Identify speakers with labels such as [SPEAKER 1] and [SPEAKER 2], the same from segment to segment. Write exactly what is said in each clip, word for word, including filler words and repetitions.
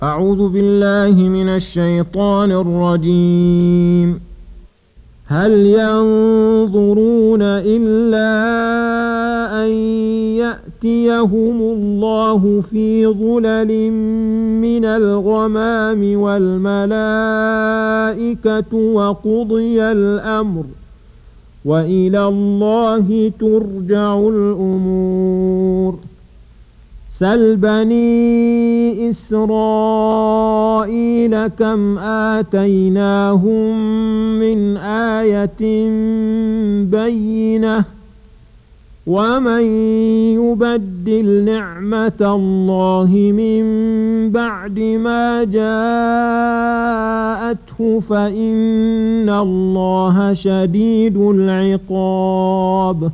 [SPEAKER 1] أعوذ بالله من الشيطان الرجيم. هل ينظرون إلا أن يأتيهم الله في ظلل من الغمام والملائكة وقضي الأمر وإلى الله ترجع الأمور. سل بني إسرائيل كم آتيناهم من آية بينة ومن يبدل نعمة الله من بعد ما جاءته فإن الله شديد العقاب.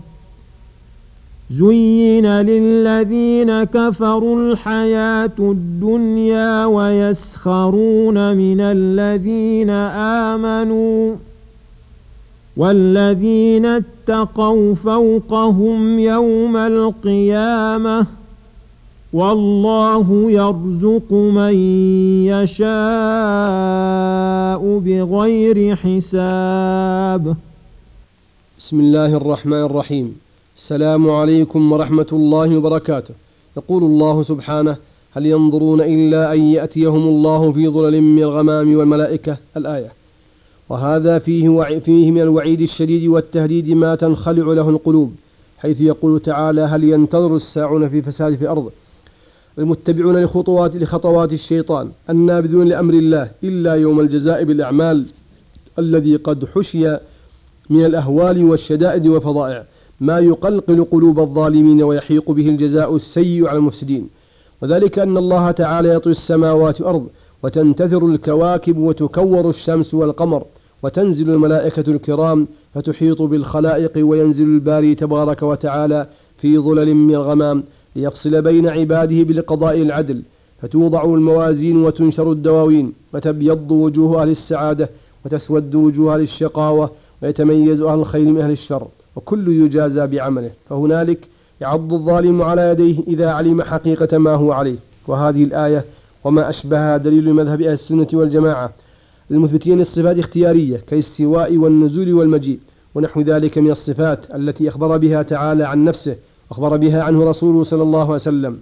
[SPEAKER 1] زين للذين كفروا الحياة الدنيا ويسخرون من الذين آمنوا والذين اتقوا فوقهم يوم القيامة والله يرزق من يشاء بغير حساب.
[SPEAKER 2] بسم الله الرحمن الرحيم. السلام عليكم ورحمة الله وبركاته. يقول الله سبحانه: هل ينظرون إلا أن يأتيهم الله في ظلل من الغمام والملائكة. الآية. وهذا فيه, فيه من الوعيد الشديد والتهديد ما تنخلع له القلوب، حيث يقول تعالى: هل ينتظر الساعون في فساد في الأرض المتبعون لخطوات لخطوات الشيطان النابذون لأمر الله إلا يوم الجزاء بالأعمال الذي قد حشي من الأهوال والشدائد والفظائع ما يقلقل قلوب الظالمين ويحيق به الجزاء السيء على المفسدين. وذلك أن الله تعالى يطوي السماوات والأرض وتنتثر الكواكب وتكور الشمس والقمر وتنزل الملائكة الكرام فتحيط بالخلائق وينزل الباري تبارك وتعالى في ظلل من الغمام ليفصل بين عباده بالقضاء العدل، فتوضع الموازين وتنشر الدواوين وتبيض وجوه أهل السعادة وتسود وجوه أهل الشقاوة ويتميز أهل الخير من أهل الشر، وكل يجازى بعمله. فهنالك يعض الظالم على يديه إذا علم حقيقة ما هو عليه. وهذه الآية وما أشبهها دليل مذهب أهل السنة والجماعة المثبتين الصفات اختيارية كالاستواء والنزول والمجيء ونحو ذلك من الصفات التي أخبر بها تعالى عن نفسه وأخبر بها عنه رسوله صلى الله عليه وسلم،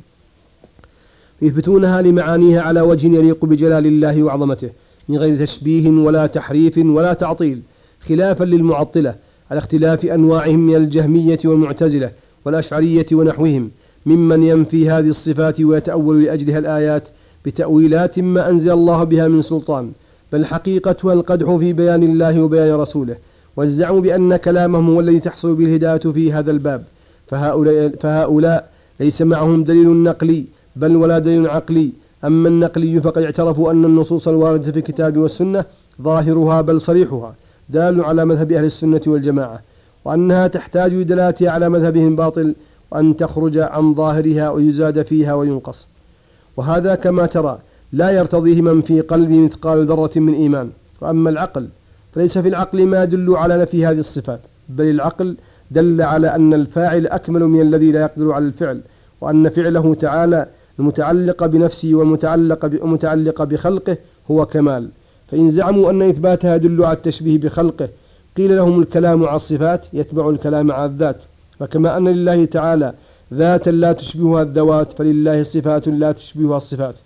[SPEAKER 2] يثبتونها لمعانيها على وجه يليق بجلال الله وعظمته من غير تشبيه ولا تحريف ولا تعطيل، خلافا للمعطلة على اختلاف أنواعهم من الجهمية والمعتزلة والأشعرية ونحوهم ممن ينفي هذه الصفات ويتأول لأجلها الآيات بتأويلات ما أنزل الله بها من سلطان، بل حقيقتها القدح في بيان الله وبيان رسوله، والزعم بأن كلامهم هو الذي تحصل به الهداية في هذا الباب. فهؤلاء, فهؤلاء ليس معهم دليل نقلي بل ولا دليل عقلي. أما النقلي فقد اعترفوا أن النصوص الواردة في الكتاب والسنة ظاهرها بل صريحها دال على مذهب أهل السنة والجماعة، وأنها تحتاج لدلالتها على مذهبهم باطل، وأن تخرج عن ظاهرها ويزاد فيها وينقص. وهذا كما ترى لا يرتضيه من في قلبه مثقال ذرة من إيمان. وأما العقل فليس في العقل ما يدل على نفي هذه الصفات، بل العقل دل على أن الفاعل أكمل من الذي لا يقدر على الفعل، وأن فعله تعالى المتعلق بنفسه والمتعلق بخلقه هو كمال. فإن زعموا أن إثباتها يدل على التشبيه بخلقه قيل لهم الكلام على الصفات يتبع الكلام على الذات، فكما أن لله تعالى ذاتا لا تشبهها الذوات فلله صفات لا تشبهها الصفات،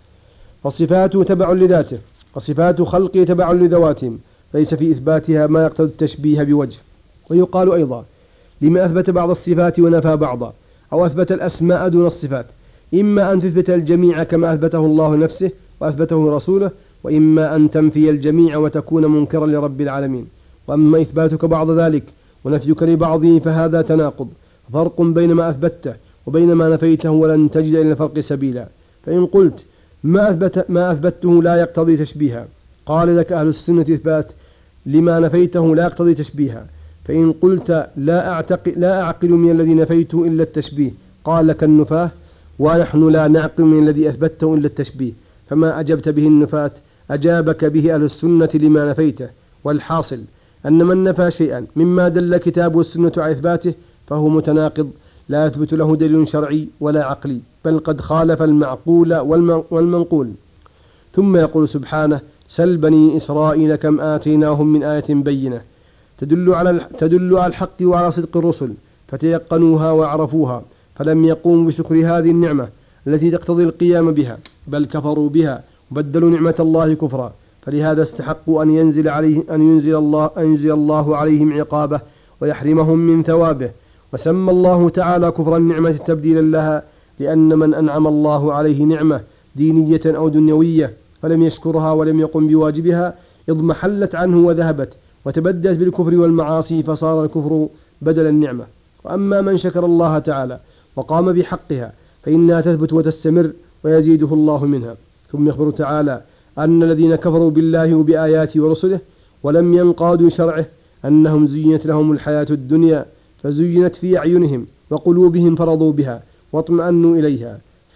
[SPEAKER 2] فصفاته تبع لذاته وصفات خلقه تبع لذواتهم، ليس في إثباتها ما يقتضي التشبيه بوجه. ويقال أيضا لما أثبت بعض الصفات ونفى بعضا، أو أثبت الأسماء دون الصفات، إما أن تثبت الجميع كما أثبته الله نفسه وأثبته رسوله، وإما أن تنفي الجميع وتكون منكرا لرب العالمين. وأما إثباتك بعض ذلك ونفيك لبعضه فهذا تناقض، فرق بين ما أثبته وبين ما نفيته ولن تجد إلى الفرق سبيلا. فإن قلت ما, أثبت ما أثبته لا يقتضي تشبيها، قال لك أهل السنة إثبات لما نفيته لا يقتضي تشبيها. فإن قلت لا, أعتقد لا أعقل من الذي نفيته إلا التشبيه، قال لك النفاه ونحن لا نعقل من الذي أثبته إلا التشبيه، فما أجبت به النفاة أجابك به أهل السنة لما نفيته. والحاصل أن من نفى شيئا مما دل الكتاب والسنة على إثباته فهو متناقض لا يثبت له دليل شرعي ولا عقلي، بل قد خالف المعقول والمنقول. ثم يقول سبحانه: سل بني إسرائيل كم آتيناهم من آية بينة تدل على تدل على الحق وعلى صدق الرسل فتيقنوها وعرفوها، فلم يقوموا بشكر هذه النعمة التي تقتضي القيام بها، بل كفروا بها وبدلوا نعمة الله كفرا، فلهذا استحقوا أن ينزل عليه أن ينزل الله أن ينزل الله عليهم عقابه ويحرمهم من ثوابه. وسمى الله تعالى كفر النعمة تبديلا لها، لأن من أنعم الله عليه نعمة دينية أو دنيوية فلم يشكرها ولم يقم بواجبها اضمحلت عنه وذهبت وتبدلت بالكفر والمعاصي، فصار الكفر بدل النعمة. وأما من شكر الله تعالى وقام بحقها فإنها تثبت وتستمر ويزيده الله منها. ثم يخبر تعالى أن الذين كفروا بالله وبآياته ورسله ولم ينقادوا شرعه أنهم زينت لهم الحياة الدنيا، فزينت في أعينهم وقلوبهم فرضوا بها واطمأنوا إليها،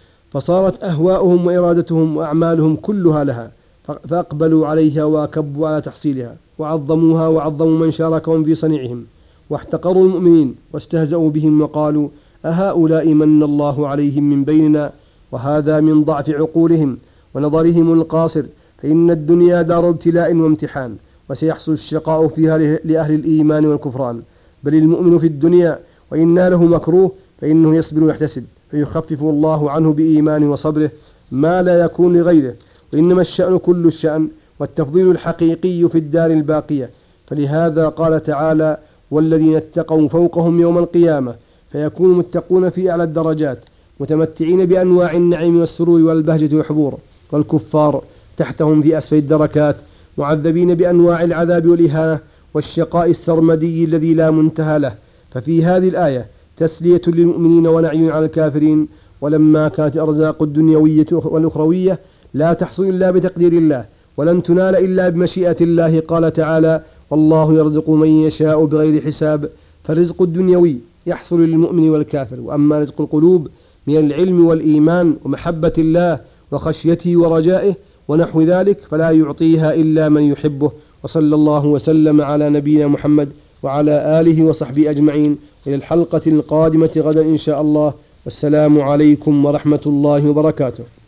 [SPEAKER 2] فصارت أهواؤهم وإرادتهم وأعمالهم كلها لها، فأقبلوا عليها وأكبوا على تحصيلها وعظموها وعظموا من شاركهم في صنيعهم، واحتقروا المؤمنين واستهزأوا بهم وقالوا: أهؤلاء من الله عليهم من بيننا. وهذا من ضعف عقولهم ونظرهم القاصر، فإن الدنيا دار ابتلاء وامتحان، وسيحصل الشقاء فيها لأهل الإيمان والكفران. بل المؤمن في الدنيا وإن له مكروه فإنه يصبر ويحتسب، فيخفف الله عنه بإيمانه وصبره ما لا يكون لغيره. وإنما الشأن كل الشأن، والتفضيل الحقيقي في الدار الباقية. فلهذا قال تعالى: والذين اتقوا فوقهم يوم القيامة، فيكون المتقون في أعلى الدرجات متمتعين بأنواع النعيم والسرور والبهجة والحبور، والكفار تحتهم في أسفل الدركات معذبين بأنواع العذاب والإهانة والشقاء السرمدي الذي لا منتهى له. ففي هذه الآية تسلية للمؤمنين ونعي على الكافرين. ولما كانت الأرزاق الدنيوية والأخروية لا تحصل إلا بتقدير الله ولن تنال إلا بمشيئة الله، قال تعالى: والله يرزق من يشاء بغير حساب. فالرزق الدنيوي يحصل للمؤمن والكافر، وأما رزق القلوب من العلم والإيمان ومحبة الله وخشيته ورجائه ونحو ذلك فلا يعطيها إلا من يحبه. وصلى الله وسلم على نبينا محمد وعلى آله وصحبه أجمعين. إلى الحلقة القادمة غدا إن شاء الله، والسلام عليكم ورحمة الله وبركاته.